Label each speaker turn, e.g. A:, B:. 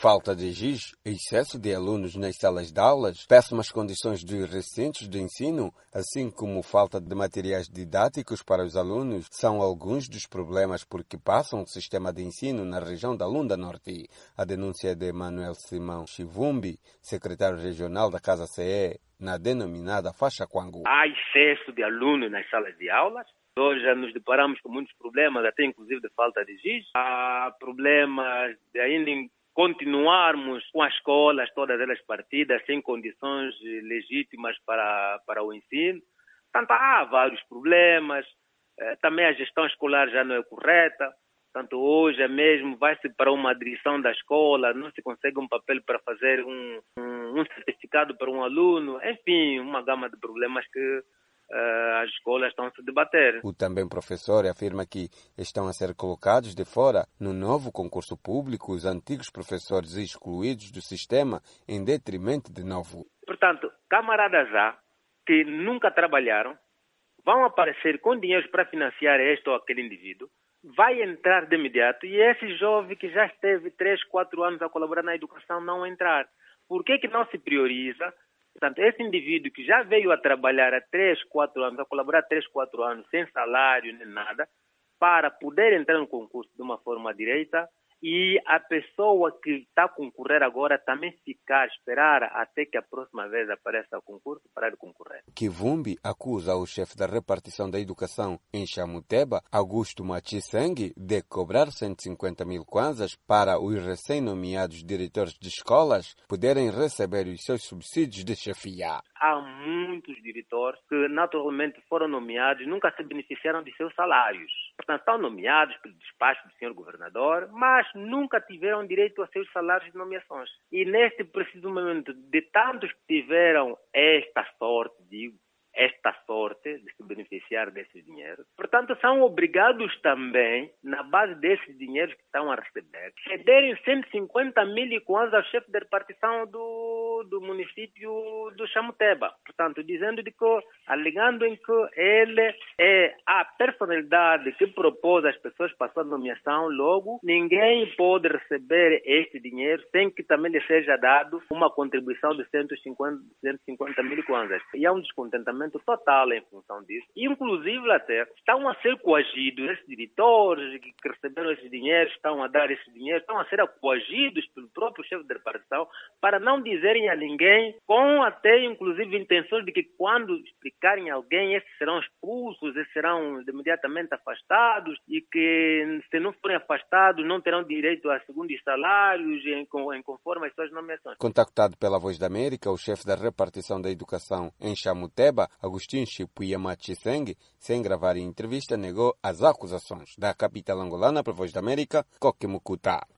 A: Falta de giz, excesso de alunos nas salas de aulas, péssimas condições dos recintos de ensino, assim como falta de materiais didáticos para os alunos, são alguns dos problemas por que passam o sistema de ensino na região da Lunda Norte. A denúncia de Manuel Simão Chivumbi, secretário regional da Casa CE, na denominada faixa Quangu.
B: Há excesso de alunos nas salas de aulas. Hoje já nos deparamos com muitos problemas, até inclusive de falta de giz. Há problemas de ainda continuarmos com as escolas, todas elas partidas, sem condições legítimas para o ensino. Portanto, há vários problemas. Também a gestão escolar já não é correta. Portanto, hoje mesmo vai-se para uma direção da escola, não se consegue um papel para fazer um certificado para um aluno. Enfim, uma gama de problemas que as escolas estão a se debater.
A: O também professor afirma que estão a ser colocados de fora no novo concurso público os antigos professores excluídos do sistema em detrimento de novo.
B: Portanto, camaradas já que nunca trabalharam vão aparecer com dinheiro para financiar este ou aquele indivíduo, vai entrar de imediato e esse jovem que já esteve 3, 4 anos a colaborar na educação não entrar. Por que não se prioriza? Portanto, esse indivíduo que já veio a trabalhar há 3, 4 anos, a colaborar há 3, 4 anos, sem salário nem nada, para poder entrar no concurso de uma forma direita e a pessoa que está a concorrer agora também ficar, esperar até que a próxima vez apareça o concurso para de concorrer.
A: Kivumbi acusa o chefe da repartição da educação em Chamuteba, Augusto Machiseng, de cobrar 150 mil kwanzas para os recém-nomeados diretores de escolas poderem receber os seus subsídios de chefia.
B: Há muitos diretores que naturalmente foram nomeados e nunca se beneficiaram de seus salários. Portanto, estão nomeados pelo despacho do senhor governador, mas nunca tiveram direito a seus salários de nomeações. E neste preciso momento, de tantos que tiveram esta sorte de se beneficiar desses dinheiros, portanto, são obrigados também, na base desses dinheiros que estão a receber, cederem 150 mil kwanzas ao chefe de repartição do município do Chamuteba. Portanto, dizendo alegando em que ele é a personalidade que propôs às pessoas para a sua nomeação, logo, ninguém pode receber este dinheiro sem que também lhe seja dado uma contribuição de 150 mil kwanzas. E há um descontentamento total em função disso. Inclusive, até, estão a ser coagidos, esses diretores que receberam esses dinheiros, estão a dar esse dinheiro, estão a ser coagidos pelo próprio chefe de repartição para não dizerem a ninguém, com até, inclusive, intenções de que quando explicarem a alguém, esses serão expulsos, esses serão imediatamente afastados e que, se não forem afastados, não terão direito a segundos salários em conforme as suas nomeações.
A: Contactado pela Voz da América, o chefe da repartição da educação em Chamuteba, Agostinho Chipuia Machiseng, sem gravar em entrevista, negou as acusações. Da capital angolana para a Voz da América, Coque Mucuta.